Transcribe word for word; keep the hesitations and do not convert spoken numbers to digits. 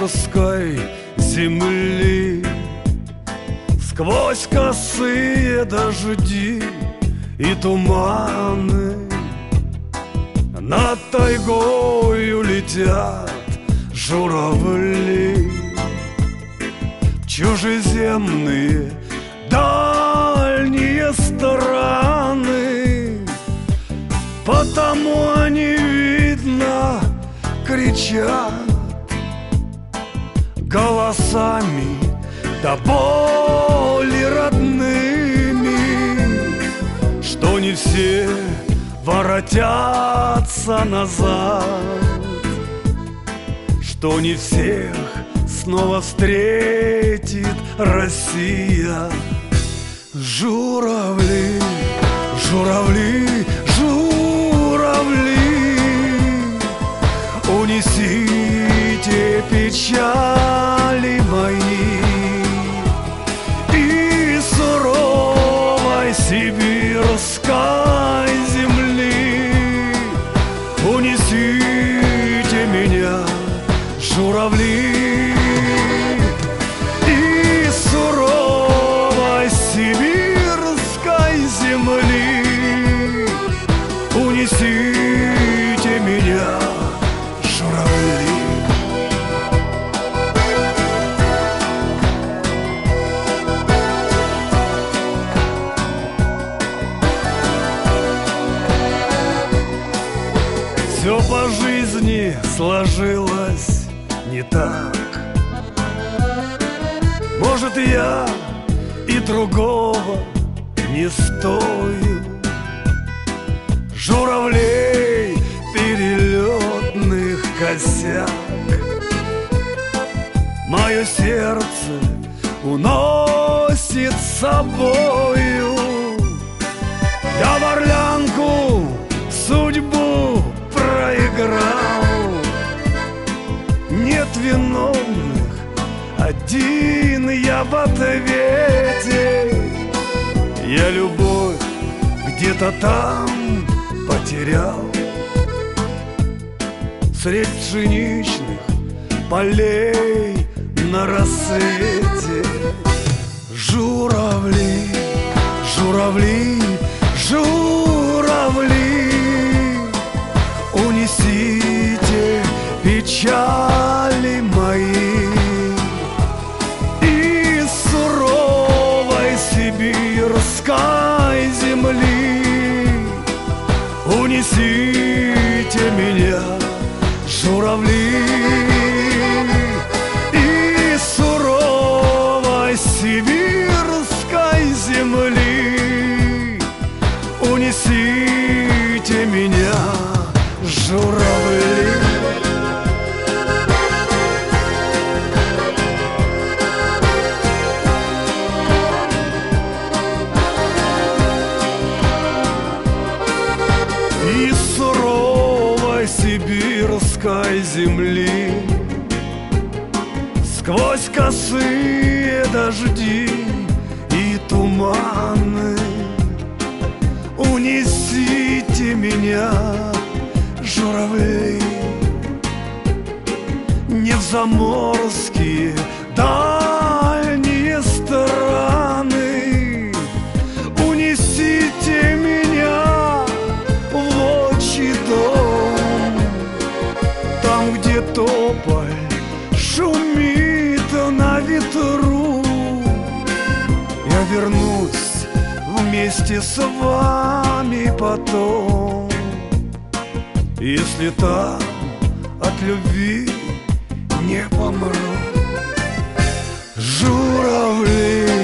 сибирской земли. Сквозь косые дожди и туманы над тайгою летят журавли. Чужеземные дальние страны, потому они, видно, кричат голосами до боли родными, что не все воротятся назад, что не всех снова встретит Россия. Журавли, журавли, журавли, унесите печали мои из суровой сибирской земли. Унесите меня, журавли, из суровой сибирской земли. Унесите меня, журавли. Все по жизни сложилось не так. Может, я и другого не стою. Журавлей перелетных косяк мое сердце уносит с собою. Я в орлянку судьбу проиграл. Нет виновных, один я в ответе. Я любовь где-то там потерял средь пшеничных полей на рассвете. Журавли, журавли, журавли, унесите печали мои из суровой сибирской земли. Унесите меня, журавли, из суровой сибирской земли. Унесите меня, журавли. Из суровой сибирской земли, сквозь косые дожди и туманы, унесите меня, журавли, не в заморские дальние страны. Унесите меня в отчий дом, там, где тополь шумит на ветру. Я вернусь вместе с вами потом, если там от любви не помру. Журавли,